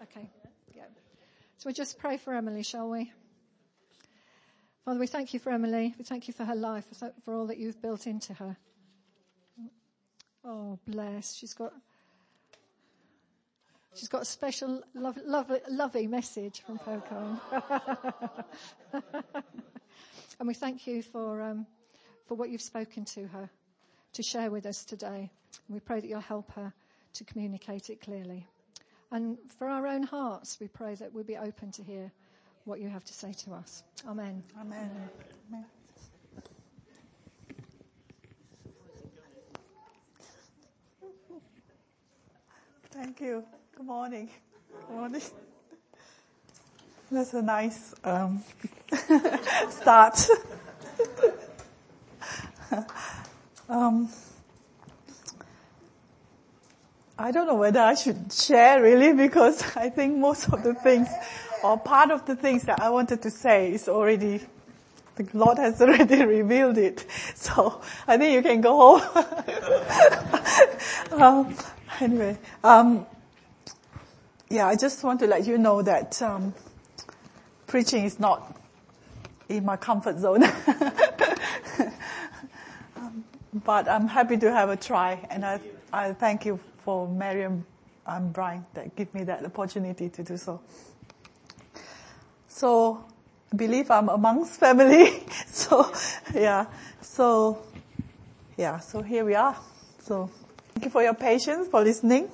Okay. Yeah. So we just pray for Emily, shall we? Father, we thank you for Emily. We thank you for her life, for all that you've built into her. Oh, bless. She's got a special, lovely message from Pocono. And we thank you for what you've spoken to her to share with us today. And we pray that you'll help her to communicate it clearly. And for our own hearts, we pray that we'll be open to hear what you have to say to us. Amen. Amen. Amen. Thank you. Good morning. Good morning. That's a nice start. I don't know whether I should share really, because I think most of the things or part of the things that I wanted to say is already, the Lord has already revealed it. So I think you can go home. Anyway, I just want to let you know that preaching is not in my comfort zone. But I'm happy to have a try, and I thank you for Miriam and Brian that give me that opportunity to do so. So I believe I'm amongst family. So here we are. So thank you for your patience, for listening.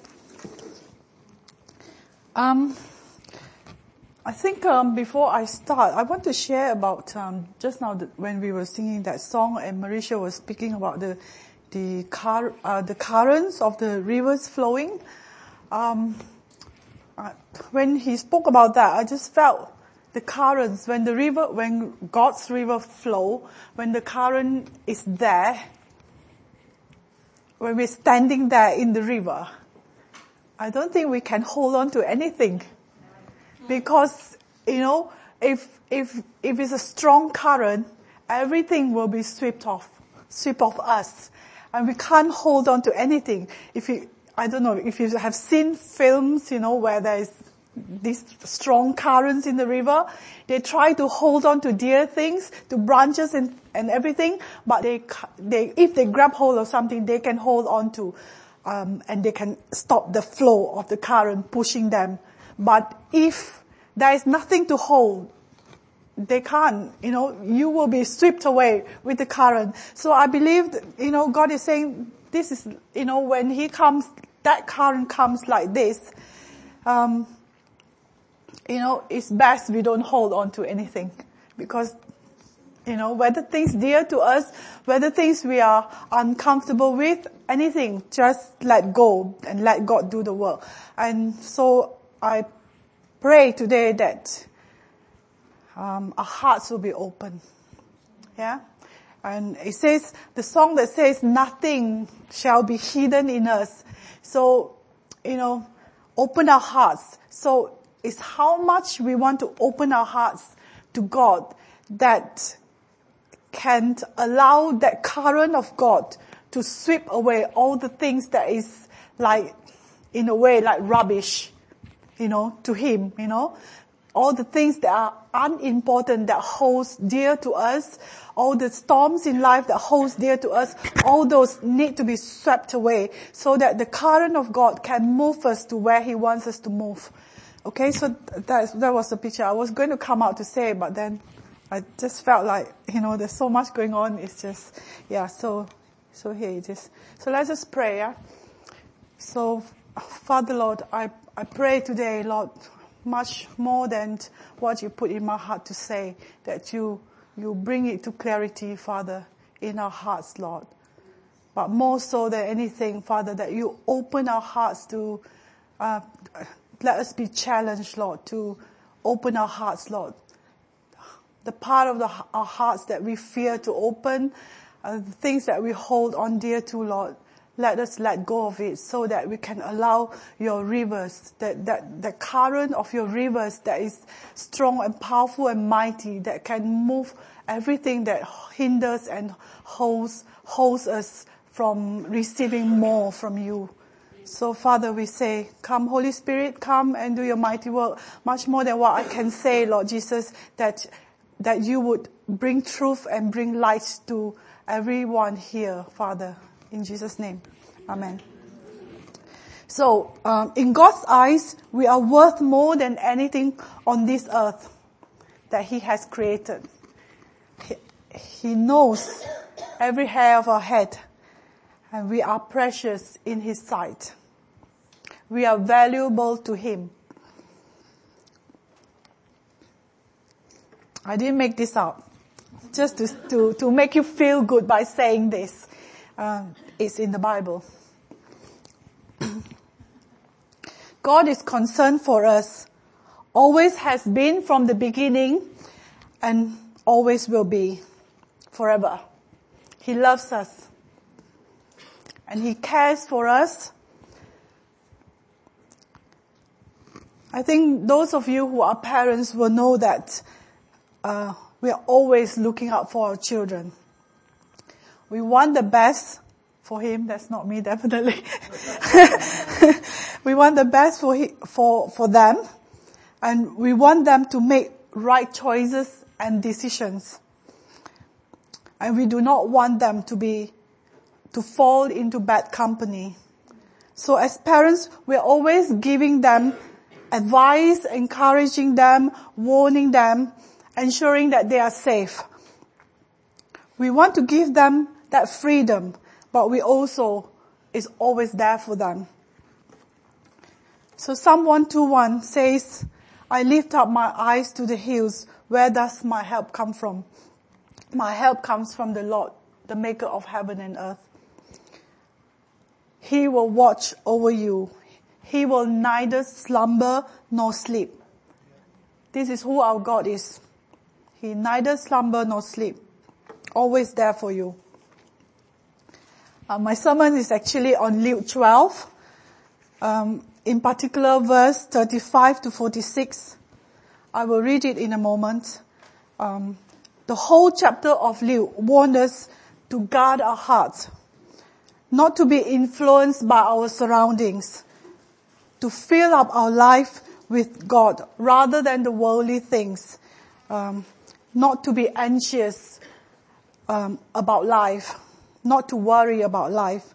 I think before I start, I want to share about just now when we were singing that song and Marisha was speaking about the currents of the rivers flowing. When he spoke about that, I just felt the currents when God's river flow, when the current is there, when we're standing there in the river, I don't think we can hold on to anything. Because, if it's a strong current, everything will be swept off us. And we can't hold on to anything. I don't know if you have seen films, where there's these strong currents in the river. They try to hold on to dear things, to branches and everything, but if they grab hold of something, they can hold on to, and they can stop the flow of the current pushing them. But if there is nothing to hold, they can't, you will be swept away with the current. So I believe, God is saying, this is, when He comes, that current comes like this, it's best we don't hold on to anything. Because, whether things dear to us, whether things we are uncomfortable with, anything, just let go and let God do the work. And so I pray today that our hearts will be open. Yeah? And it says, the song that says, nothing shall be hidden in us. So, open our hearts. So it's how much we want to open our hearts to God that can allow that current of God to sweep away all the things that is like, in a way, like rubbish, to Him, all the things that are unimportant, that holds dear to us, all the storms in life that holds dear to us, all those need to be swept away so that the current of God can move us to where He wants us to move. Okay, so that was the picture. I was going to come out to say, but then I just felt like, there's so much going on. It's just, so here it is. So let's just pray, yeah? So, Father Lord, I pray today, Lord, much more than what you put in my heart to say, that you bring it to clarity, Father, in our hearts, Lord. But more so than anything, Father, that you open our hearts to, let us be challenged, Lord, to open our hearts, Lord. The part of our hearts that we fear to open, the things that we hold on dear to, Lord, let us let go of it so that we can allow your rivers, the current of your rivers that is strong and powerful and mighty, that can move everything that hinders and holds us from receiving more from you. So Father, we say, come Holy Spirit, come and do your mighty work, much more than what I can say, Lord Jesus, that you would bring truth and bring light to everyone here, Father, in Jesus' name. Amen. So, in God's eyes, we are worth more than anything on this earth that He has created. He knows every hair of our head, and we are precious in His sight. We are valuable to Him. I didn't make this up, just to make you feel good by saying this. It's in the Bible. God is concerned for us, always has been from the beginning, and always will be forever. He loves us, and He cares for us. I think those of you who are parents will know that we are always looking out for our children. We want the best for him. That's not me, definitely. We want the best for them, and we want them to make right choices and decisions. And we do not want them to fall into bad company. So as parents, we're always giving them advice, encouraging them, warning them, ensuring that they are safe. We want to give them that freedom, but we also is always there for them. So Psalm 121 says, I lift up my eyes to the hills. Where does my help come from? My help comes from the Lord, the maker of heaven and earth. He will watch over you. He will neither slumber nor sleep. This is who our God is. He neither slumber nor sleep. Always there for you. My sermon is actually on Luke 12. In particular, verse 35 to 46. I will read it in a moment. The whole chapter of Luke warned us to guard our hearts, not to be influenced by our surroundings, to fill up our life with God rather than the worldly things, not to be anxious about life, not to worry about life.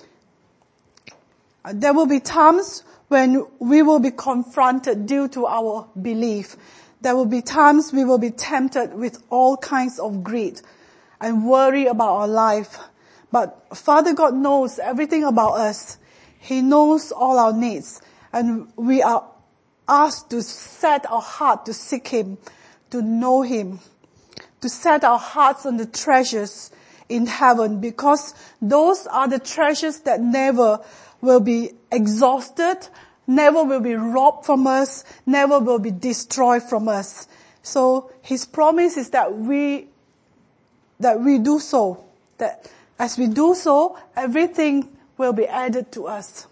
There will be times when we will be confronted due to our belief. There will be times we will be tempted with all kinds of greed and worry about our life. But Father God knows everything about us. He knows all our needs. And we are asked to set our heart to seek Him, to know Him, to set our hearts on the treasures in heaven, because those are the treasures that never will be exhausted, never will be robbed from us, never will be destroyed from us. So His promise is that we do so, that as we do so, everything will be added to us.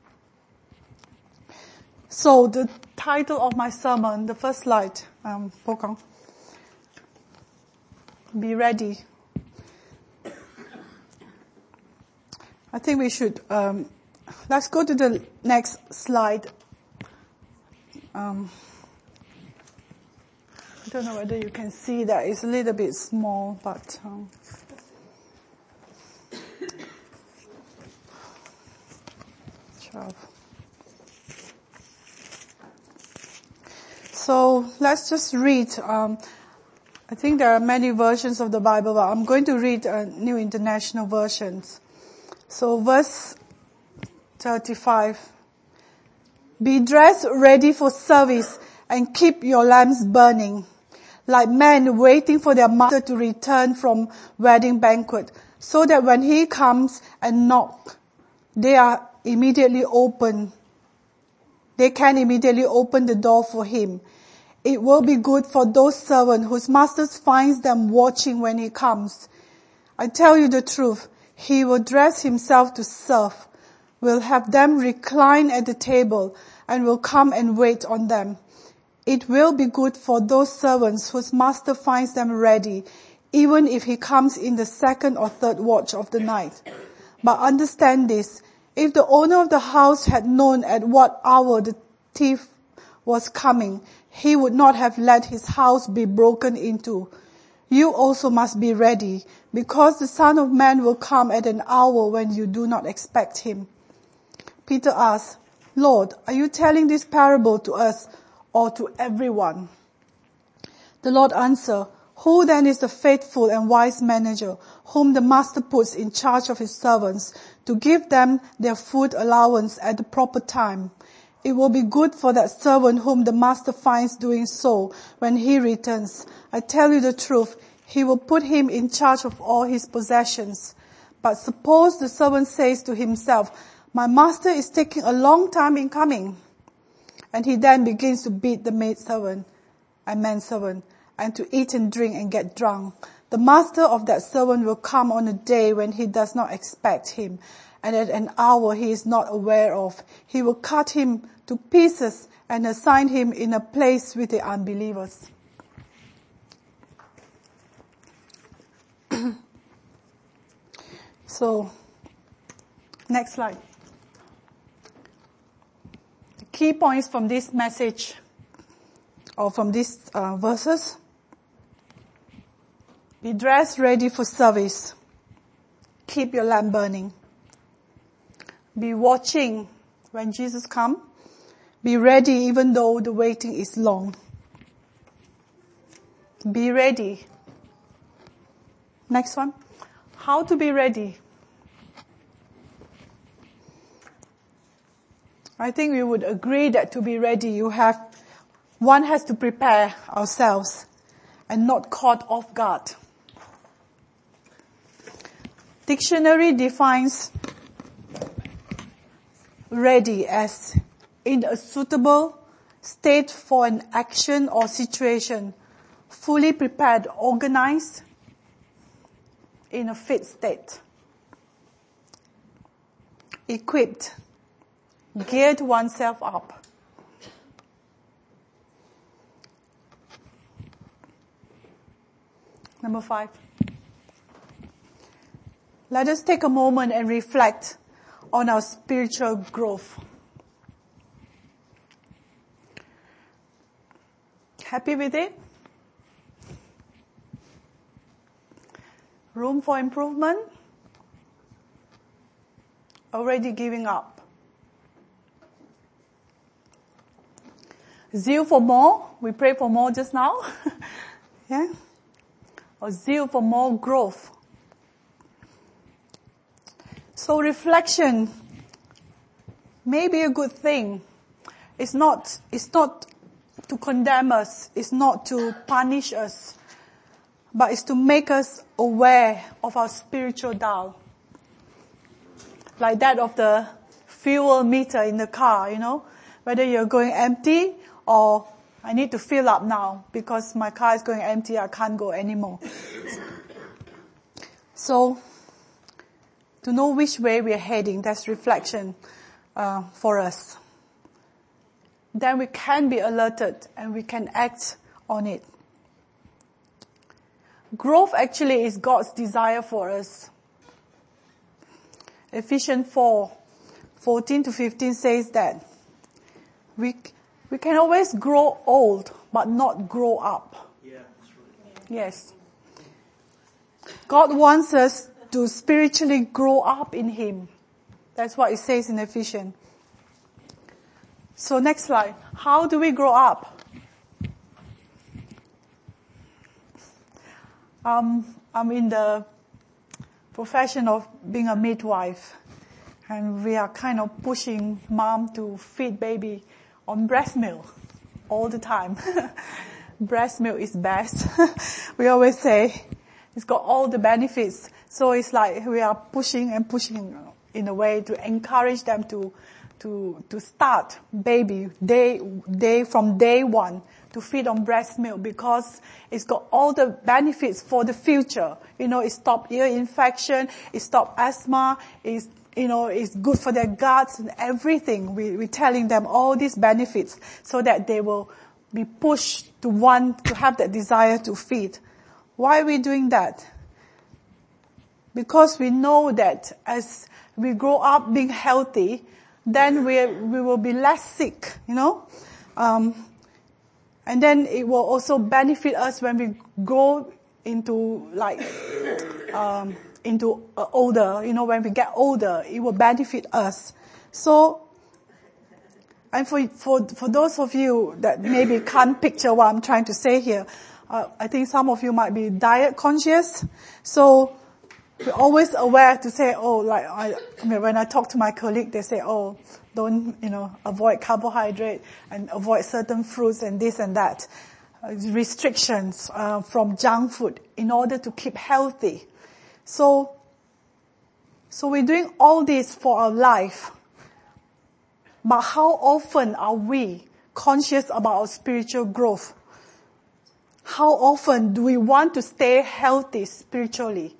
So the title of my sermon, the first slide, Pokang. Be ready. I think we should, let's go to the next slide. I don't know whether you can see that. It's a little bit small, but, 12. So let's just read. I think there are many versions of the Bible, but I'm going to read New International Versions. So verse 35. Be dressed ready for service and keep your lamps burning, like men waiting for their master to return from wedding banquet, so that when he comes and knock, they can immediately open the door for him. It will be good for those servants whose master finds them watching when he comes. I tell you the truth, he will dress himself to serve, will have them recline at the table, and will come and wait on them. It will be good for those servants whose master finds them ready, even if he comes in the second or third watch of the night. But understand this, If the owner of the house had known at what hour the thief was coming, he would not have let his house be broken into. You also must be ready, because the Son of Man will come at an hour when you do not expect him." Peter asked, "Lord, are you telling this parable to us or to everyone?" The Lord answered, "Who then is the faithful and wise manager, whom the master puts in charge of his servants to give them their food allowance at the proper time? It will be good for that servant whom the master finds doing so when he returns. I tell you the truth, he will put him in charge of all his possessions. But suppose the servant says to himself, 'My master is taking a long time in coming,' and he then begins to beat the manservant, and to eat and drink and get drunk. The master of that servant will come on a day when he does not expect him, and at an hour he is not aware of. He will cut him to pieces and assign him in a place with the unbelievers." So, next slide. The key points from this message, or from these verses: be dressed ready for service. Keep your lamp burning. Be watching when Jesus comes. Be ready even though the waiting is long. Be ready. Next one. How to be ready. I think we would agree that to be ready, one has to prepare ourselves and not caught off guard. Dictionary defines ready as in a suitable state for an action or situation, fully prepared, organized, in a fit state. Equipped, geared oneself up. Number 5. Let us take a moment and reflect on our spiritual growth. Happy with it? Room for improvement? Already giving up? Zeal for more? We prayed for more just now. Yeah? Or zeal for more growth? So reflection may be a good thing. It's not to condemn us. It's not to punish us. But it's to make us aware of our spiritual dial. Like that of the fuel meter in the car, whether you're going empty or I need to fill up now because my car is going empty, I can't go anymore. So, to know which way we are heading, that's reflection for us. Then we can be alerted and we can act on it. Growth actually is God's desire for us. Ephesians 4:14-15 says that we can always grow old, but not grow up. Yeah, that's right. Yes. God wants us to spiritually grow up in Him. That's what it says in Ephesians. So next slide. How do we grow up? I'm in the profession of being a midwife, and we are kind of pushing mom to feed baby on breast milk all the time. Breast milk is best. We always say it's got all the benefits. So it's like we are pushing and pushing in a way to encourage them to start baby from day one to feed on breast milk, because it's got all the benefits for the future. It stops ear infection, it stops asthma, it's good for their guts and everything. We're telling them all these benefits so that they will be pushed to have that desire to feed. Why are we doing that? because we know that as we grow up being healthy, then we will be less sick, and then it will also benefit us when we grow into older, when we get older, it will benefit us. So, and for those of you that maybe can't picture what I'm trying to say here, I think some of you might be diet conscious. So, we're always aware to say, when I talk to my colleague, they say, don't, avoid carbohydrate and avoid certain fruits and this and that. Restrictions from junk food in order to keep healthy. So we're doing all this for our life. But how often are we conscious about our spiritual growth? How often do we want to stay healthy spiritually?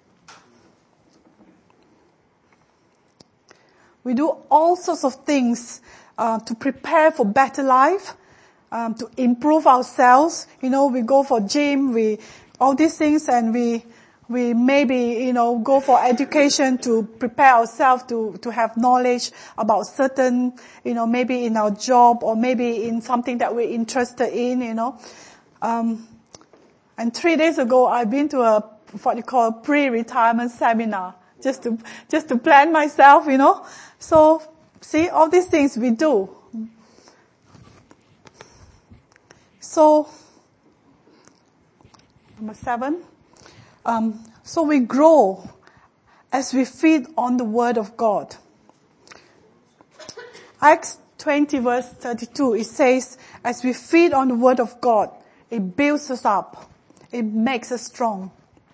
We do all sorts of things to prepare for better life, to improve ourselves. We go for gym, all these things, and we maybe, go for education to prepare ourselves to have knowledge about certain, maybe in our job or maybe in something that we're interested in, And 3 days ago, I've been to what you call a pre-retirement seminar, just to plan myself, So, see, all these things we do. So, number 7. So we grow as we feed on the Word of God. Acts 20 verse 32, it says, as we feed on the Word of God, it builds us up. It makes us strong.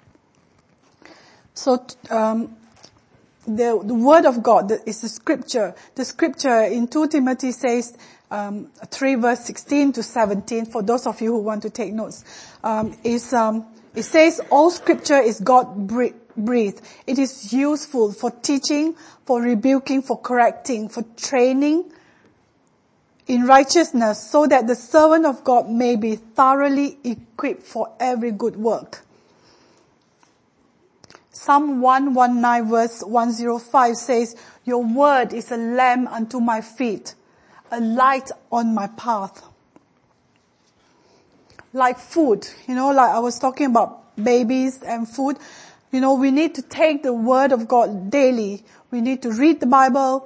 So, the Word of God is the Scripture. The Scripture in 2 Timothy says, 3 verse 16 to 17, for those of you who want to take notes, it says all Scripture is God breathed. It is useful for teaching, for rebuking, for correcting, for training in righteousness, so that the servant of God may be thoroughly equipped for every good work. Psalm 119 verse 105 says, your word is a lamp unto my feet, a light on my path. Like food, like I was talking about babies and food, we need to take the Word of God daily. We need to read the Bible.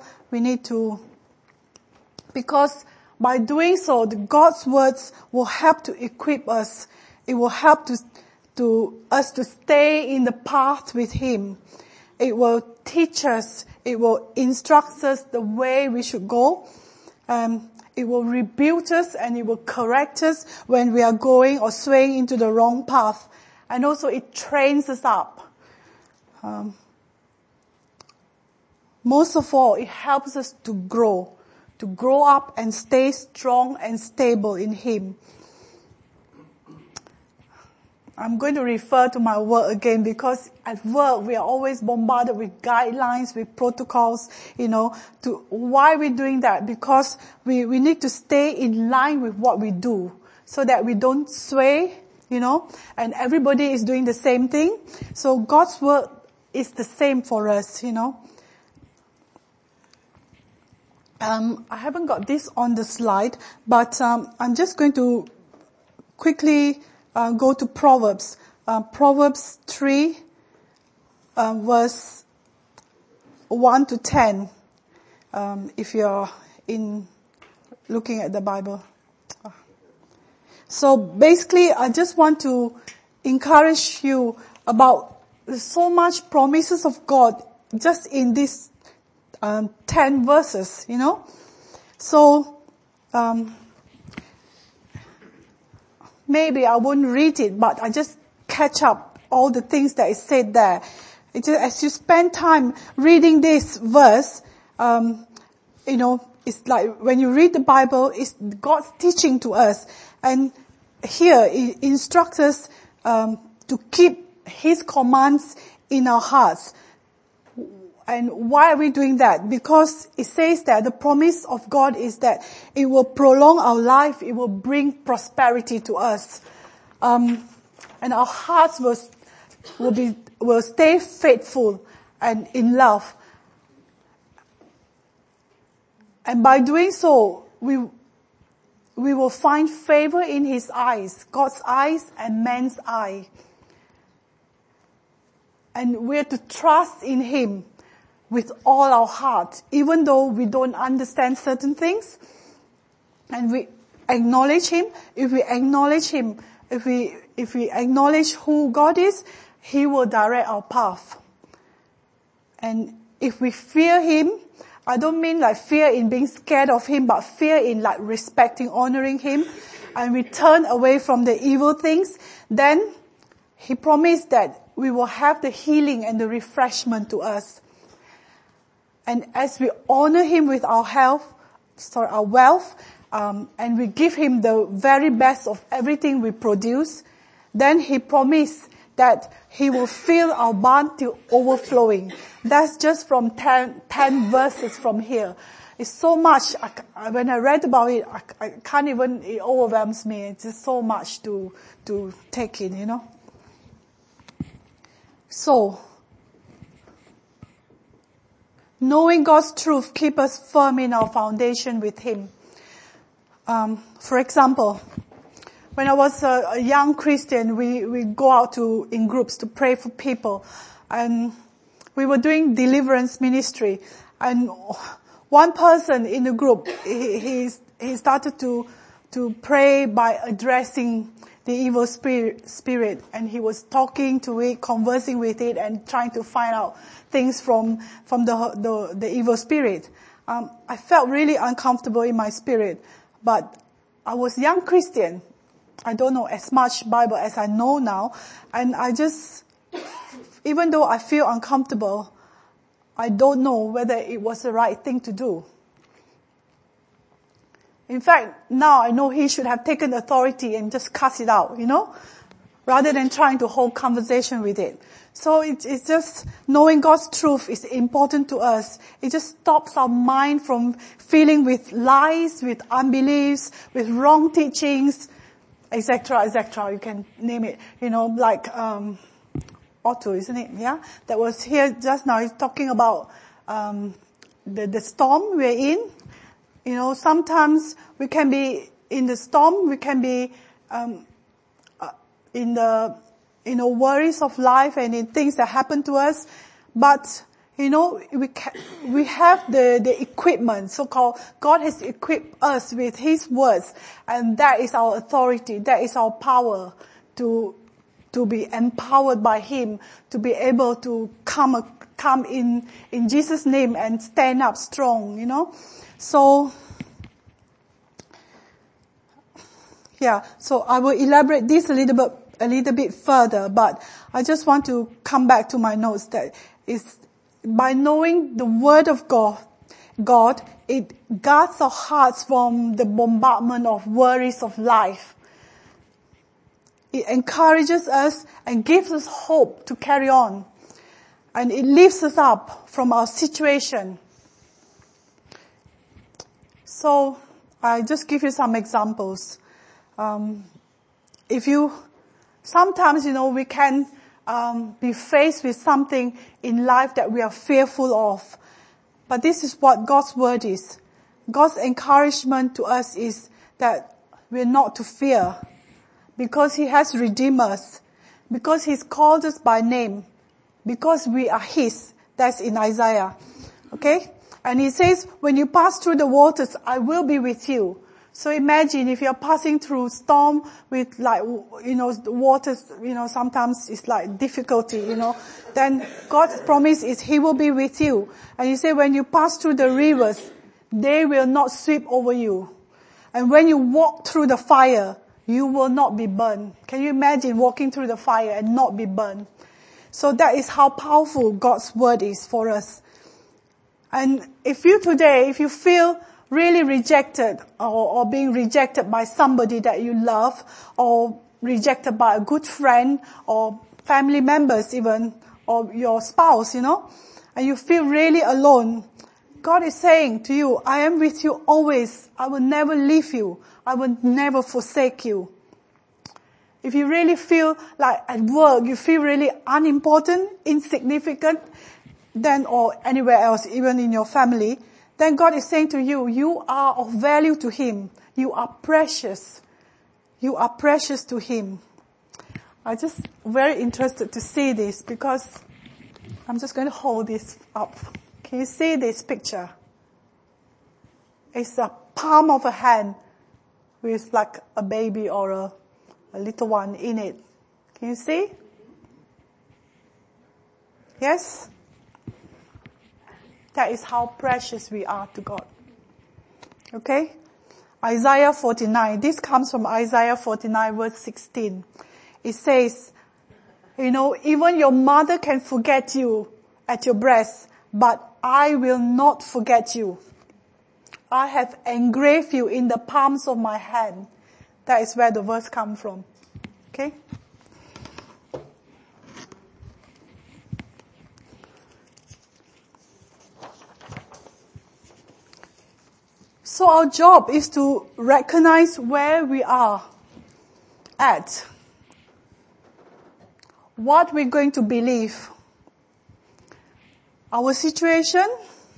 Because by doing so, God's words will help to equip us. It will help us to stay in the path with Him. It will teach us. It will instruct us the way we should go. It will rebuke us and it will correct us when we are going or swaying into the wrong path. And also it trains us up. Most of all, it helps us to grow up and stay strong and stable in Him. I'm going to refer to my work again because at work we are always bombarded with guidelines, with protocols, to why we're doing that. Because we need to stay in line with what we do so that we don't sway, and everybody is doing the same thing. So God's work is the same for us, I haven't got this on the slide, but I'm just going to quickly go to Proverbs. Proverbs 3, verse 1 to 10. If you're looking at the Bible. So basically, I just want to encourage you about so much promises of God just in these 10 verses, So, maybe I won't read it, but I just catch up all the things that is said there. As you spend time reading this verse, it's like when you read the Bible, it's God's teaching to us. And here, it instructs us to keep His commands in our hearts. And why are we doing that? Because it says that the promise of God is that it will prolong our life, it will bring prosperity to us. And our hearts will be will stay faithful and in love. And by doing so, we will find favor in His eyes, God's eyes and man's eye. And we're to trust in Him with all our heart, even though we don't understand certain things. And we acknowledge Him. If we acknowledge Him, if we acknowledge who God is, He will direct our path. And if we fear Him, I don't mean like fear in being scared of Him, but fear in like respecting, honoring Him, and we turn away from the evil things, then He promised that we will have the healing and the refreshment to us. And as we honor Him with our wealth, and we give Him the very best of everything we produce, then He promised that He will fill our barn to overflowing. That's just from 10 verses from here. It's so much. When I read about it, I can't even, it overwhelms me. It's just so much to take in, you know. So, knowing God's truth keep us firm in our foundation with Him. For example, when I was a young Christian, we go out in groups to pray for people, and we were doing deliverance ministry. And one person in the group, he started to pray by addressing the evil spirit, and he was talking to it, conversing with it, and trying to find out things from the evil spirit. I felt really uncomfortable in my spirit, but I was a young Christian. I don't know as much Bible as I know now, and I just, even though I feel uncomfortable, I don't know whether it was the right thing to do. In fact, now I know he should have taken authority and just cast it out, you know, rather than trying to hold conversation with it. So it's just knowing God's truth is important to us. It just stops our mind from filling with lies, with unbeliefs, with wrong teachings, etc., etc. You can name it, you know, like Otto, isn't it? Yeah, that was here just now. He's talking about the storm we're in. You know, sometimes we can be in the storm, we can be in the worries of life and in things that happen to us, but you know, we have the equipment, so-called, God has equipped us with His words, and that is our authority, that is our power to be empowered by Him, to be able to come in Jesus' name and stand up strong, you know. So, yeah, so I will elaborate this a little bit further, but I just want to come back to my notes that is by knowing the Word of God, it guards our hearts from the bombardment of worries of life. It encourages us and gives us hope to carry on. And it lifts us up from our situation. So, I just give you some examples. Sometimes, you know, we can be faced with something in life that we are fearful of. But this is what God's word is. God's encouragement to us is that we're not to fear, because He has redeemed us, because He's called us by name, because we are His. That's in Isaiah. Okay? And He says, when you pass through the waters, I will be with you. So imagine if you're passing through storm with like, you know, the waters, you know, sometimes it's like difficulty, you know. Then God's promise is He will be with you. And He said when you pass through the rivers, they will not sweep over you. And when you walk through the fire, you will not be burned. Can you imagine walking through the fire and not be burned? So that is how powerful God's word is for us. And if you feel really rejected or being rejected by somebody that you love, or rejected by a good friend or family members even, or your spouse, you know, and you feel really alone, God is saying to you, I am with you always. I will never leave you. I will never forsake you. if you really feel like at work, you feel really unimportant, insignificant, then, or anywhere else, even in your family, then God is saying to you, you are of value to Him. You are precious. You are precious to Him. I'm just very interested to see this because I'm just going to hold this up. Can you see this picture? It's a palm of a hand with like a baby or a little one in it. Can you see? Yes? That is how precious we are to God. Okay? Isaiah 49. This comes from Isaiah 49 verse 16. It says, even your mother can forget you at your breast, but I will not forget you. I have engraved you in the palms of my hand. That is where the verse comes from. Okay? So our job is to recognize where we are at. What we're going to believe. Our situation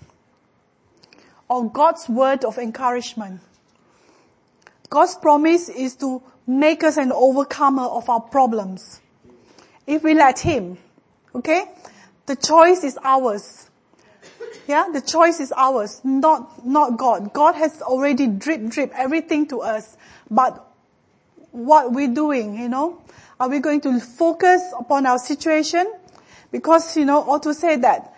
or God's word of encouragement. God's promise is to make us an overcomer of our problems. If we let Him, okay? The choice is ours. Yeah, the choice is ours, not God. God has already drip everything to us. But what we're doing, are we going to focus upon our situation? Because, or to say that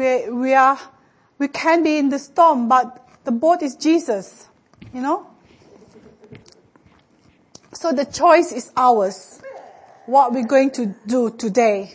we can be in the storm, but the boat is Jesus, So the choice is ours. What we're going to do today.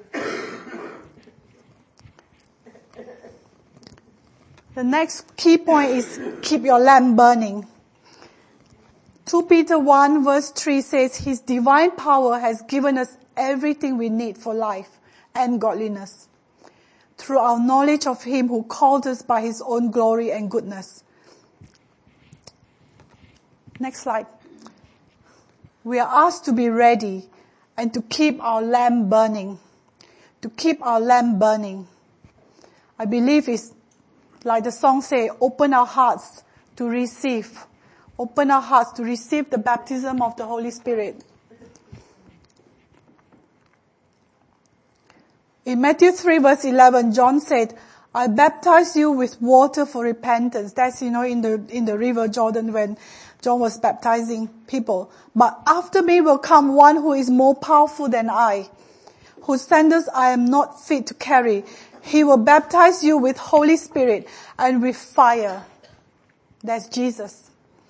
The next key point is keep your lamp burning. 2 Peter 1 verse 3 says, His divine power has given us everything we need for life and godliness through our knowledge of Him who called us by His own glory and goodness. Next slide. We are asked to be ready and to keep our lamp burning. To keep our lamp burning. I believe it's like the song say, open our hearts to receive. Open our hearts to receive the baptism of the Holy Spirit. In Matthew 3 verse 11, John said, I baptize you with water for repentance. That's, in the river Jordan when John was baptizing people. But after me will come one who is more powerful than I, whose sandals I am not fit to carry. He will baptize you with Holy Spirit and with fire. That's Jesus.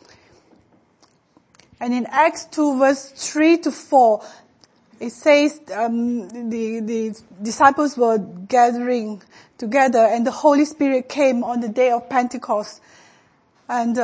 And in Acts 2 verse 3 to 4, it says the disciples were gathering together and the Holy Spirit came on the day of Pentecost. And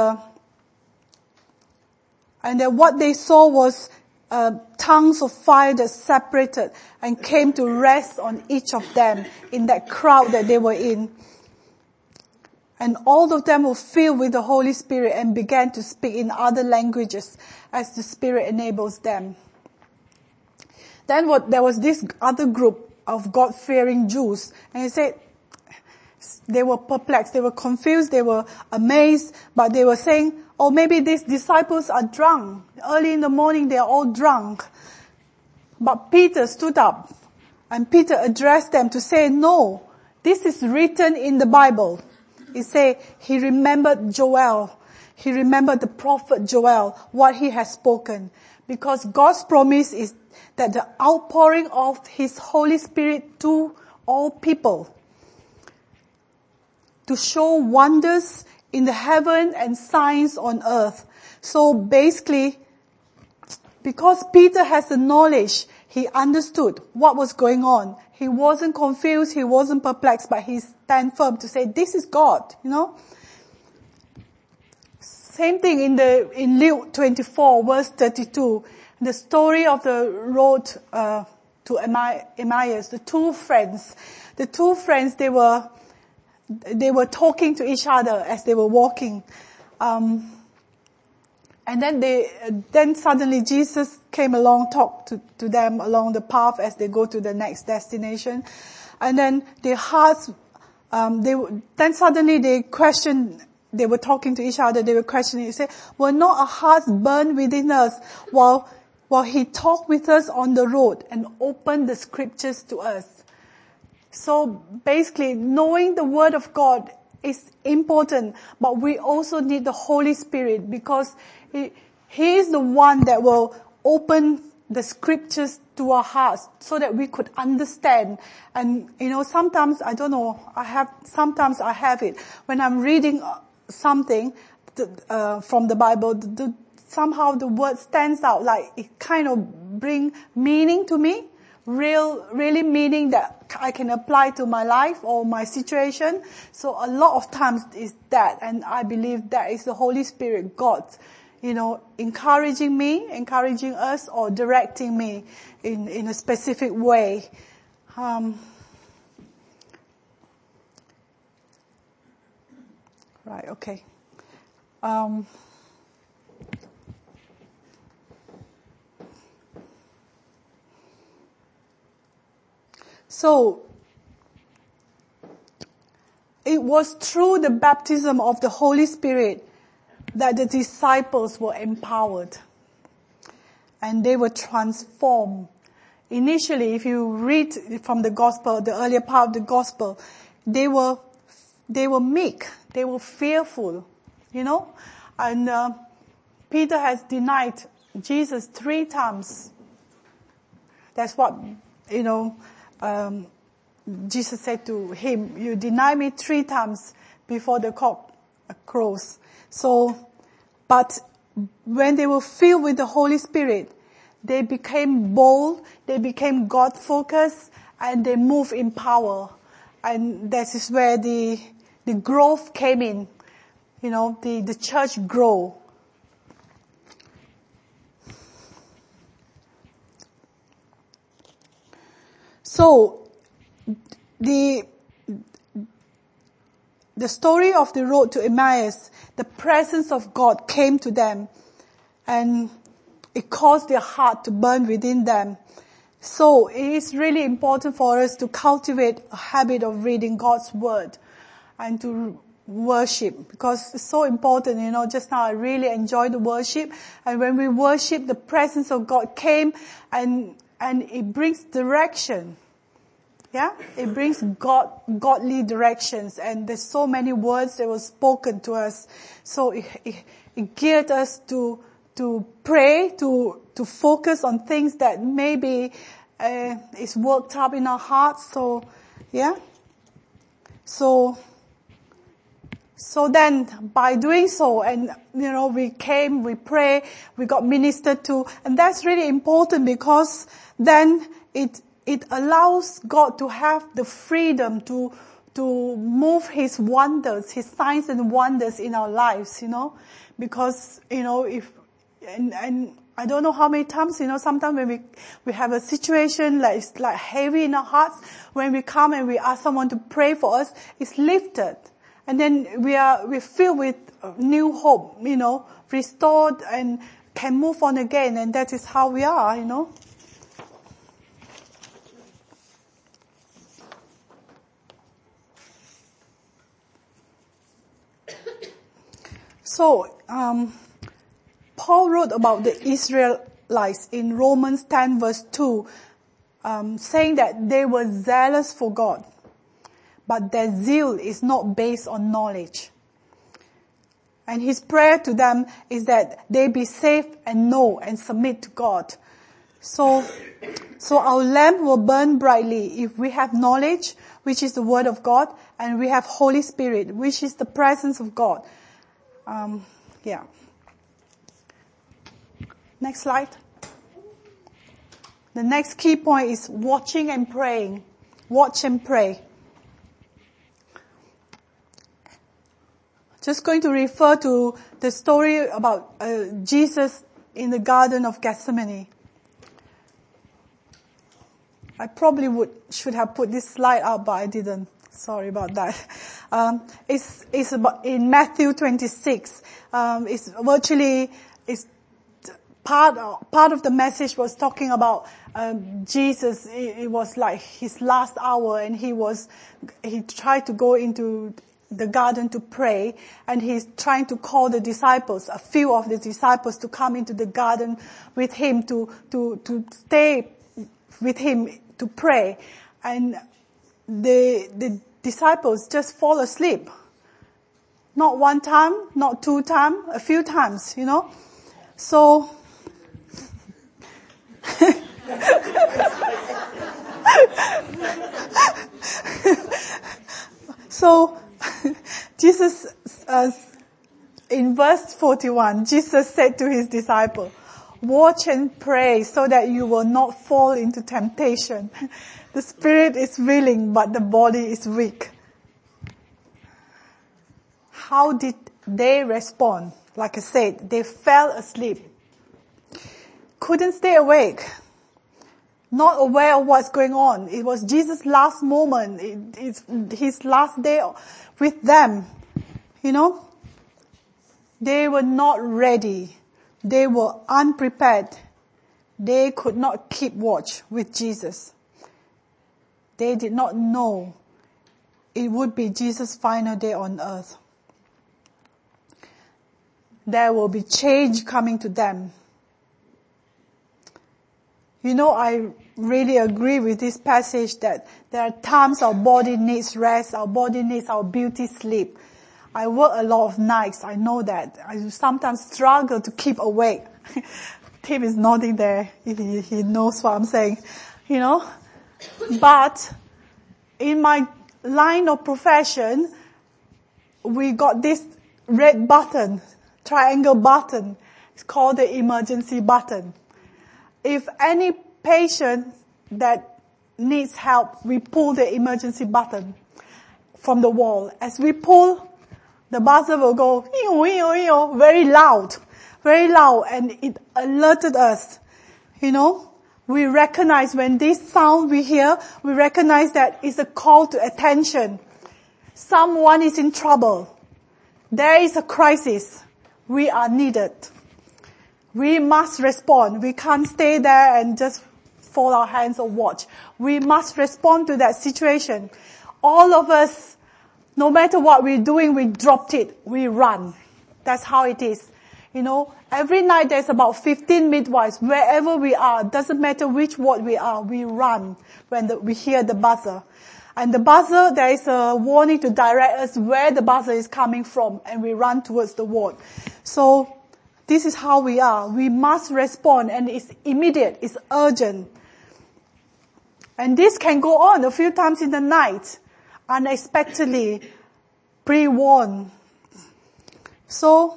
then what they saw was tongues of fire that separated and came to rest on each of them in that crowd that they were in. And all of them were filled with the Holy Spirit and began to speak in other languages as the Spirit enables them. Then there was this other group of God-fearing Jews, and he said they were perplexed, they were confused, they were amazed, but they were saying, oh, maybe these disciples are drunk. Early in the morning they are all drunk. But Peter stood up and Peter addressed them to say, no, this is written in the Bible. He said he remembered Joel. He remembered the prophet Joel, what he has spoken. Because God's promise is that the outpouring of His Holy Spirit to all people, to show wonders in the heaven and signs on earth. So basically, because Peter has the knowledge, he understood what was going on. He wasn't confused, he wasn't perplexed, but he stand firm to say, this is God, Same thing in Luke 24 verse 32, the story of the road to Emmaus, the two friends. The two friends, they were talking to each other as they were walking. And then suddenly Jesus came along, talked to them along the path as they go to the next destination. And then their hearts, then suddenly they questioned, they were talking to each other, they were questioning, they said, were not our hearts burned within us while he talked with us on the road and opened the scriptures to us? So basically, knowing the word of God is important, but we also need the Holy Spirit, because He is the one that will open the scriptures to our hearts so that we could understand. And sometimes, I don't know, sometimes I have it. When I'm reading something from the Bible, somehow the word stands out, like it kind of bring meaning to me. Really meaning that I can apply to my life or my situation. So a lot of times is that, and I believe that is the Holy Spirit, God, encouraging me, encouraging us, or directing me in a specific way. Right, okay. So, it was through the baptism of the Holy Spirit that the disciples were empowered. And they were transformed. Initially, if you read from the gospel, the earlier part of the gospel, they were meek. They were fearful, And Peter has denied Jesus 3 times. That's what, Jesus said to him, you deny me 3 times before the cock crows. So, but when they were filled with the Holy Spirit, they became bold, they became God-focused, and they moved in power. And that is where the growth came in. The church grew. So, the story of the road to Emmaus, the presence of God came to them, and it caused their heart to burn within them. So it is really important for us to cultivate a habit of reading God's word and to worship, because it's so important. Just now I really enjoyed the worship, and when we worship, the presence of God came, and it brings direction. Yeah, it brings godly directions, and there's so many words that were spoken to us. So it geared us to pray, to focus on things that maybe is worked up in our hearts. So yeah, so then by doing so, and we came, we pray, we got ministered to, and that's really important, because then it allows God to have the freedom to move His wonders, His signs and wonders in our lives, because, and I don't know how many times, sometimes when we have a situation like heavy in our hearts, when we come and we ask someone to pray for us, it's lifted. And then we're filled with new hope, restored, and can move on again, and that is how we are, So, Paul wrote about the Israelites in Romans 10 verse 2, saying that they were zealous for God, but their zeal is not based on knowledge. And his prayer to them is that they be saved and know and submit to God. So our lamp will burn brightly if we have knowledge, which is the word of God, and we have Holy Spirit, which is the presence of God. Yeah. Next slide. The next key point is watching and praying. Watch and pray. Just going to refer to the story about Jesus in the Garden of Gethsemane. I probably should have put this slide up, but I didn't. Sorry about that. It's about in Matthew 26. It's virtually it's part of the message was talking about Jesus. It was like his last hour, and he tried to go into the garden to pray, and he's trying to call the disciples, a few of the disciples, to come into the garden with him, to stay with him to pray. And the disciples just fall asleep. Not one time, not two times, a few times, So, so Jesus, in verse 41, Jesus said to his disciple, "Watch and pray so that you will not fall into temptation. The spirit is willing, but the body is weak." How did they respond? Like I said, they fell asleep. Couldn't stay awake. Not aware of what's going on. It was Jesus' last moment. It's his last day with them. They were not ready. They were unprepared. They could not keep watch with Jesus. They did not know it would be Jesus' final day on earth. There will be change coming to them. I really agree with this passage that there are times our body needs rest, our body needs our beauty sleep. I work a lot of nights, I know that. I sometimes struggle to keep awake. Tim is nodding there, he knows what I'm saying, But in my line of profession, we got this red button, triangle button. It's called the emergency button. If any patient that needs help, we pull the emergency button from the wall. As we pull, the buzzer will go, very loud, and it alerted us. We recognize when this sound we hear, we recognize that it's a call to attention. Someone is in trouble. There is a crisis. We are needed. We must respond. We can't stay there and just fold our hands or watch. We must respond to that situation. All of us, no matter what we're doing, we dropped it. We run. That's how it is. Every night there's about 15 midwives. Wherever we are, doesn't matter which ward we are, we run when we hear the buzzer. And the buzzer, there is a warning to direct us where the buzzer is coming from, and we run towards the ward. So, this is how we are. We must respond, and it's immediate, it's urgent. And this can go on a few times in the night, unexpectedly, pre-warned. So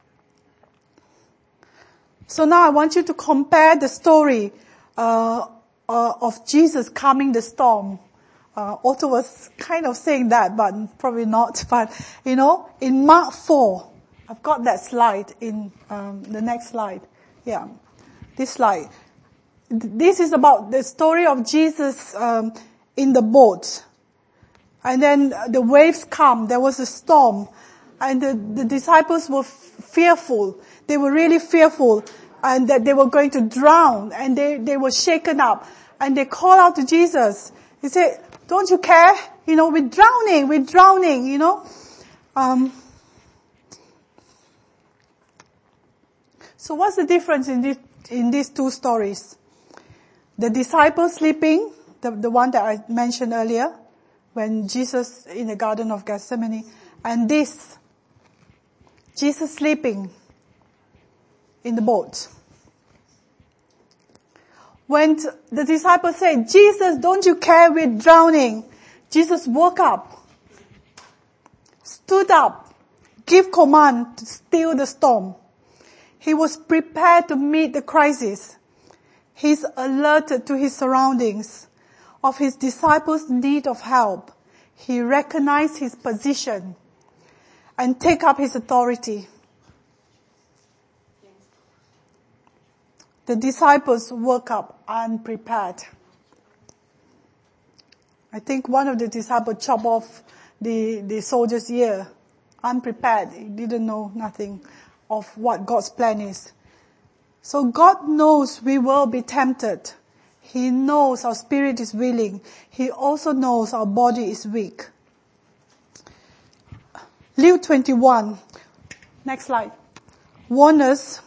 now I want you to compare the story of Jesus calming the storm. Otto was kind of saying that, but probably not. But, in Mark 4, I've got that slide in the next slide. Yeah, this slide. This is about the story of Jesus in the boat. And then the waves come. There was a storm. And the disciples were fearful. They were really fearful. And that they were going to drown. And they were shaken up. And they called out to Jesus. He said, "Don't you care? We're drowning, So what's the difference in these two stories? The disciples sleeping, the one that I mentioned earlier, when Jesus in the Garden of Gethsemane, and this, Jesus sleeping in the boat. When the disciples said, "Jesus, don't you care? We're drowning," Jesus woke up, stood up, gave command to still the storm. He was prepared to meet the crisis. He's alerted to his surroundings, of his disciples' need of help. He recognized his position and take up his authority. The disciples woke up unprepared. I think one of the disciples chopped off the soldier's ear. Unprepared. He didn't know nothing of what God's plan is. So God knows we will be tempted. He knows our spirit is willing. He also knows our body is weak. Luke 21, next slide, warn us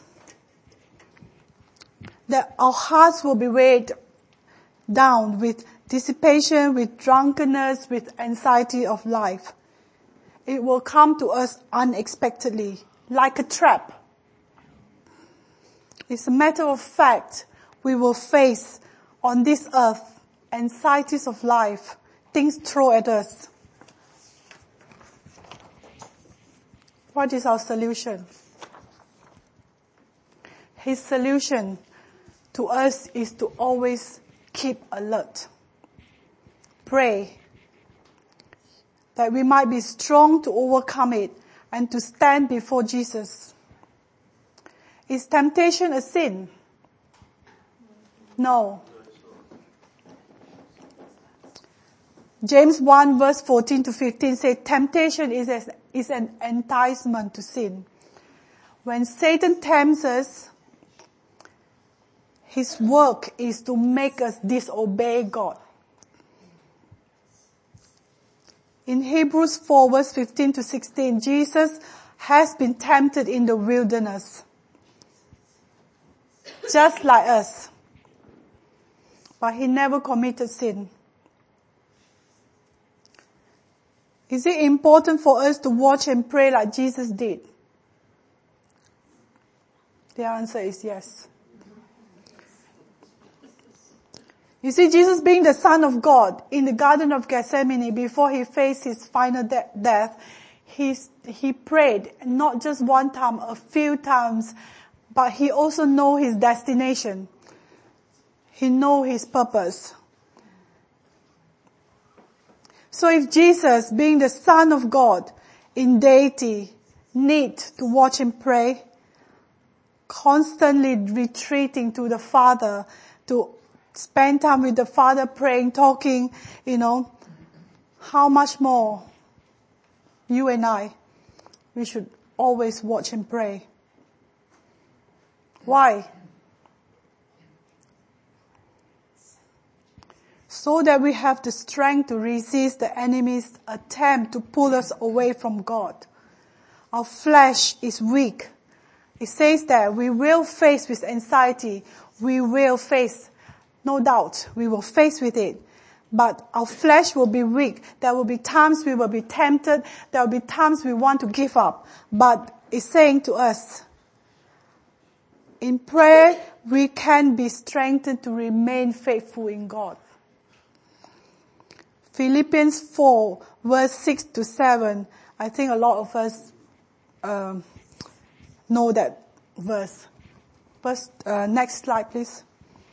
that our hearts will be weighed down with dissipation, with drunkenness, with anxiety of life. It will come to us unexpectedly, like a trap. It's a matter of fact, we will face on this earth anxieties of life, things thrown at us. What is our solution? His solution to us is to always keep alert. Pray that we might be strong to overcome it and to stand before Jesus. Is temptation a sin? No. James 1 verse 14 to 15 says, temptation is an enticement to sin. When Satan tempts us, his work is to make us disobey God. In Hebrews 4 verse 15 to 16, Jesus has been tempted in the wilderness, just like us. But he never committed sin. Is it important for us to watch and pray like Jesus did? The answer is yes. You see, Jesus being the Son of God in the Garden of Gethsemane before he faced his final death, he prayed not just one time, a few times, but he also know his destination. He know his purpose. So if Jesus, being the Son of God in deity, need to watch and pray, constantly retreating to the Father, to spend time with the Father, praying, talking, how much more you and I, we should always watch and pray. Why? So that we have the strength to resist the enemy's attempt to pull us away from God. Our flesh is weak. It says that we will face with anxiety. We will face, no doubt, we will face with it. But our flesh will be weak. There will be times we will be tempted. There will be times we want to give up. But it's saying to us, in prayer, we can be strengthened to remain faithful in God. Philippians 4 verse 6 to 7. I think a lot of us know that verse. Next slide, please.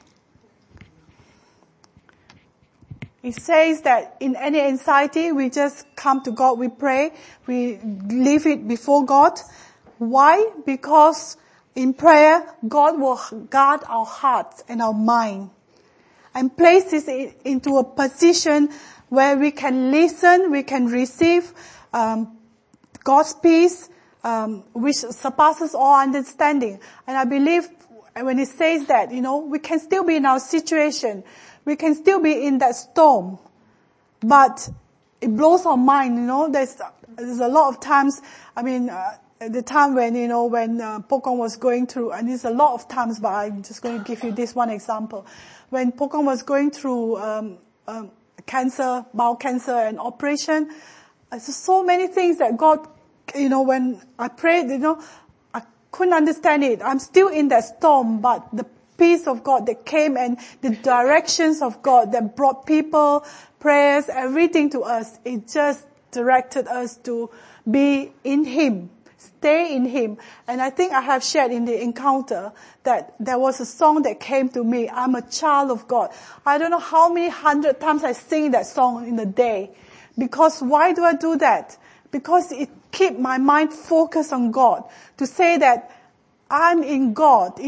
It says that in any anxiety, we just come to God, we pray, we leave it before God. Why? Because in prayer, God will guard our hearts and our mind and place this into a position where we can listen, we can receive God's peace, which surpasses all understanding. And I believe when it says that, we can still be in our situation. We can still be in that storm. But it blows our mind, There's a lot of times, at the time when, when Pokong was going through, and there's a lot of times, but I'm just going to give you this one example. When Pokong was going through cancer, bowel cancer and operation, there's so many things that God, when I prayed, I couldn't understand it. I'm still in that storm, but the peace of God that came and the directions of God that brought people, prayers, everything to us, it just directed us to be in Him, stay in Him. And I think I have shared in the encounter that there was a song that came to me, I'm a child of God. I don't know how many 100 times I sing that song in a day. Because why do I do that? Because it keeps my mind focused on God. To say that I'm in God,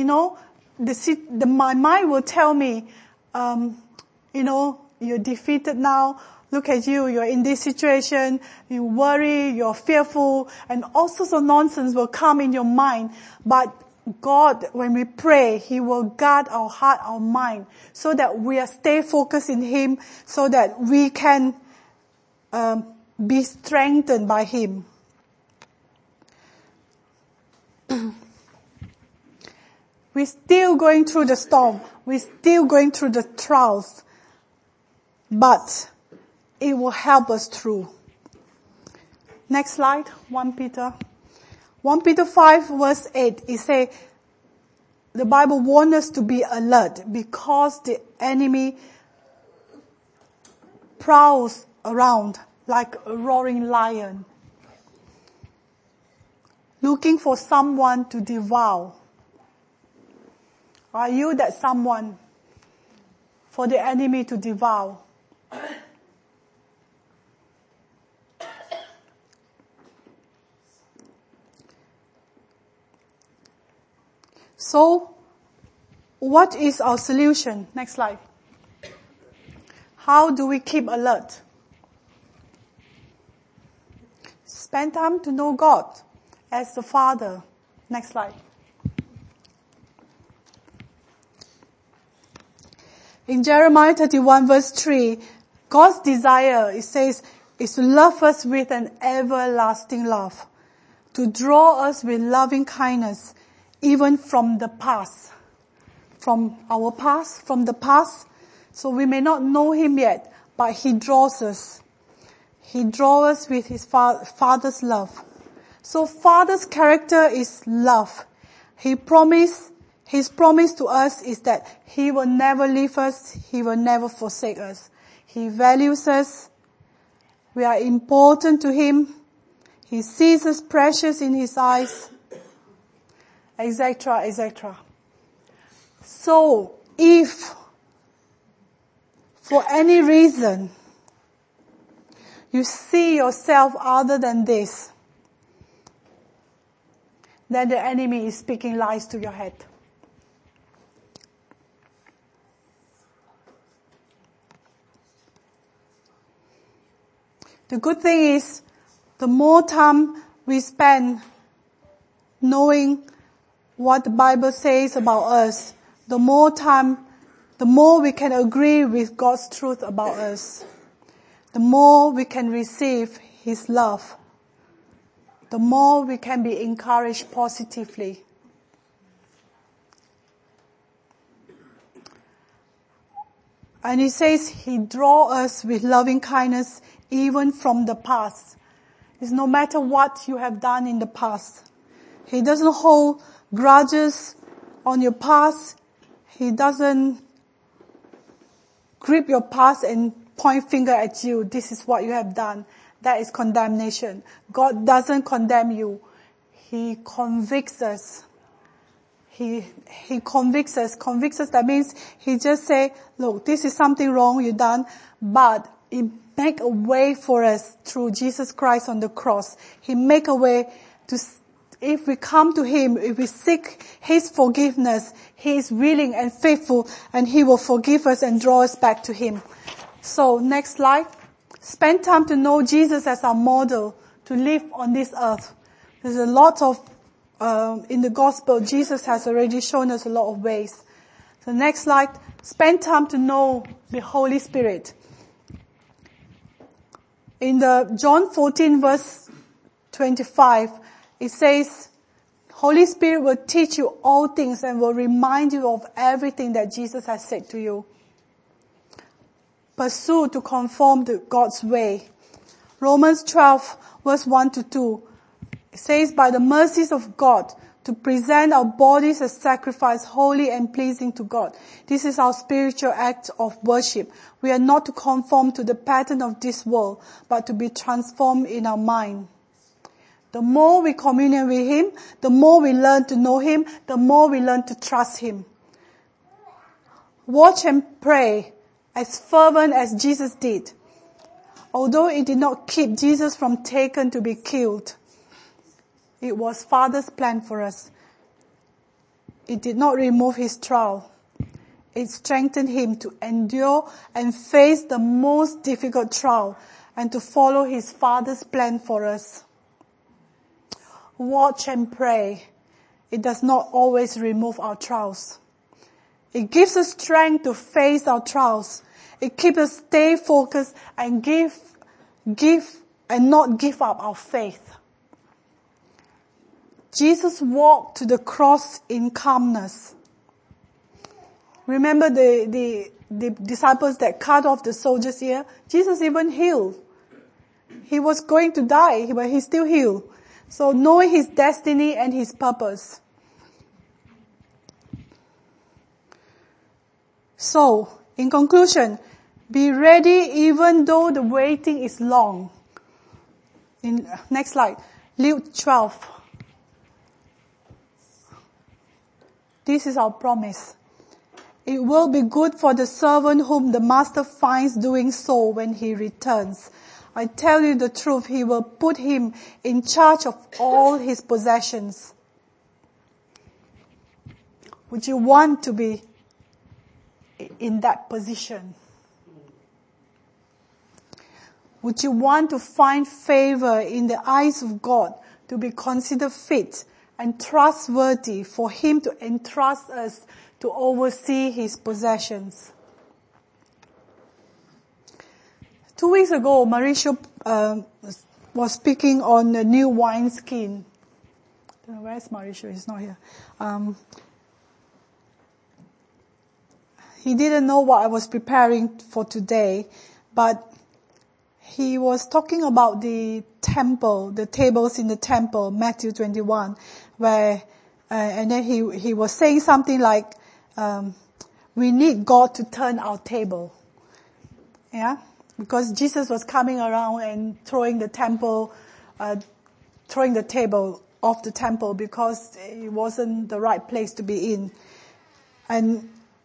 my mind will tell me, you're defeated now. look at you, you're in this situation, you worry, you're fearful, and all sorts of nonsense will come in your mind. But God, when we pray, He will guard our heart, our mind, so that we are stay focused in Him, so that we can be strengthened by Him. We're still going through the storm. We're still going through the trials. But it will help us through. Next slide, 1 Peter. 1 Peter 5 verse 8, it says, the Bible warns us to be alert because the enemy prowls around like a roaring lion, looking for someone to devour. Are you that someone for the enemy to devour? So, what is our solution? Next slide. How do we keep alert? Spend time to know God as the Father. Next slide. In Jeremiah 31 verse 3, God's desire, it says, is to love us with an everlasting love, to draw us with loving kindness, even from the past. From our past, from the past. So we may not know Him yet, but He draws us. He draws us with His Father's love. So Father's character is love. His promise to us is that He will never leave us. He will never forsake us. He values us. We are important to Him. He sees us precious in His eyes, etc., etc. So, if for any reason you see yourself other than this, then the enemy is speaking lies to your head. The good thing is, the more time we spend knowing what the Bible says about us, the more we can agree with God's truth about us. The more we can receive His love. The more we can be encouraged positively. And He says He draws us with loving kindness even from the past. It's no matter what you have done in the past. He doesn't hold grudges on your past. He doesn't grip your past and point finger at you. This is what you have done. That is condemnation. God doesn't condemn you. He convicts us. He convicts us. Convicts us, that means He just say, look, this is something wrong you've done, but He make a way for us through Jesus Christ on the cross. He make a way to, if we come to Him, if we seek His forgiveness, He is willing and faithful, and He will forgive us and draw us back to Him. So, next slide. Spend time to know Jesus as our model to live on this earth. There's a lot of, in the gospel, Jesus has already shown us a lot of ways. So next slide. Spend time to know the Holy Spirit. In the John 14 verse 25, it says, Holy Spirit will teach you all things and will remind you of everything that Jesus has said to you. Pursue to conform to God's way. Romans 12 verse 1 to 2. It says, by the mercies of God, to present our bodies as sacrifice, holy and pleasing to God. This is our spiritual act of worship. We are not to conform to the pattern of this world, but to be transformed in our mind. The more we commune with Him, the more we learn to know Him, the more we learn to trust Him. Watch and pray as fervent as Jesus did. Although it did not keep Jesus from taken to be killed, it was Father's plan for us. It did not remove His trial. it strengthened him to endure and face the most difficult trial and to follow his Father's plan for us. Watch and pray. It does not always remove our trials. It gives us strength to face our trials. It keeps us stay focused and give and not give up our faith. Jesus walked to the cross in calmness. Remember the disciples that cut off the soldier's ear? Jesus even healed. He was going to die, but he still healed. So knowing his destiny and his purpose. So, in conclusion, be ready even though the waiting is long. Next slide. Luke 12. This is our promise. It will be good for the servant whom the master finds doing so when he returns. I tell you the truth, he will put him in charge of all his possessions. Would you want to be in that position? Would you want to find favor in the eyes of God to be considered fit and trustworthy for him to entrust us to oversee his possessions? 2 weeks ago, Mauricio was speaking on the new wineskin. Where's Mauricio? He's not here. He didn't know what I was preparing for today, but he was talking about the temple, the tables in the temple, Matthew 21, where, and then he was saying something like, we need God to turn our table. Yeah? Because Jesus was coming around and throwing the table off the temple because it wasn't the right place to be in. And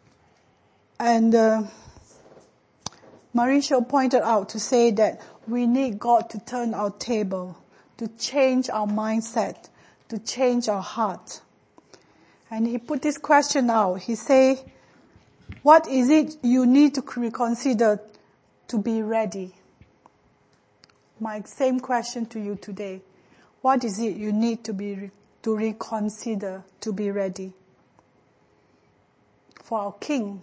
Mauricio pointed out to say that we need God to turn our table, to change our mindset, to change our heart. And he put this question out. He said, what is it you need to reconsider to be ready? My same question to you today. What is it you need to reconsider to be ready? For our King.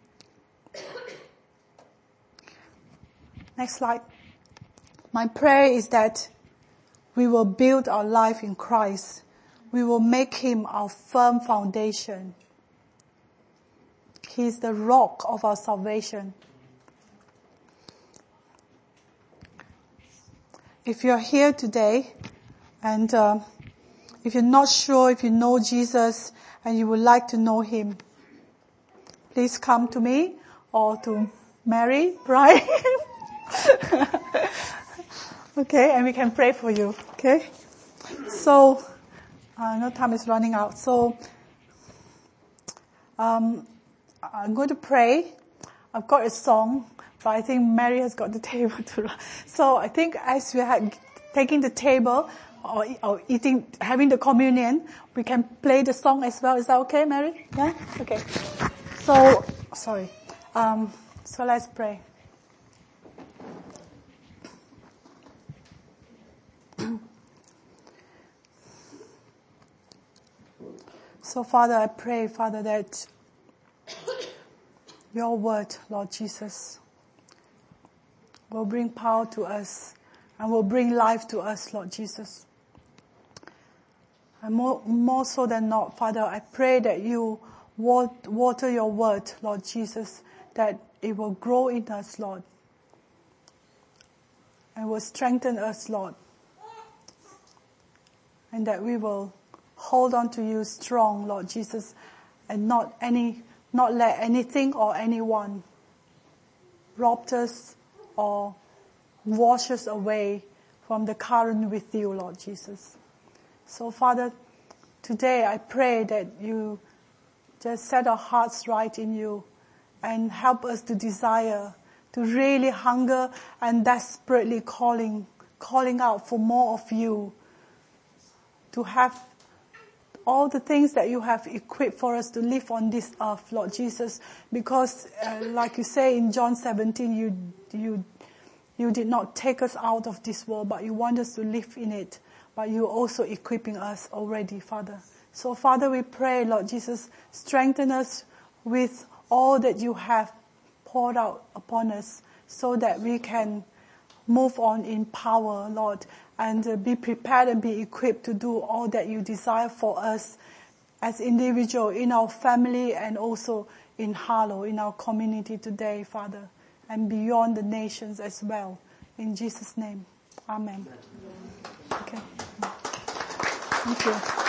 Next slide. My prayer is that we will build our life in Christ. We will make him our firm foundation. He is the rock of our salvation. If you're here today and if you're not sure if you know Jesus and you would like to know him, please come to me or to Mary, Brian. Okay, and we can pray for you. Okay? So, no, time is running out. So, I'm going to pray. I've got a song, but I think Mary has got the table to run. So I think as we are taking the table or eating, having the communion, we can play the song as well. Is that okay, Mary? Yeah? Okay. So, sorry. So let's pray. So Father, I pray, Father, that your word, Lord Jesus, will bring power to us and will bring life to us, Lord Jesus. And more so than not, Father, I pray that you water your word, Lord Jesus, that it will grow in us, Lord, and will strengthen us, Lord, and that we will hold on to you strong, Lord Jesus, and not let anything or anyone rob us or wash us away from the current with you, Lord Jesus. So Father, today I pray that you just set our hearts right in you and help us to desire, to really hunger and desperately calling out for more of you, to have all the things that you have equipped for us to live on this earth, Lord Jesus, because like you say in John 17, you did not take us out of this world, but you want us to live in it. But you're also equipping us already, Father. So, Father, we pray, Lord Jesus, strengthen us with all that you have poured out upon us so that we can move on in power, Lord, and be prepared and be equipped to do all that you desire for us as individuals, in our family, and also in Harlow, in our community today, Father, and beyond the nations as well. In Jesus' name, amen. Okay. Thank you.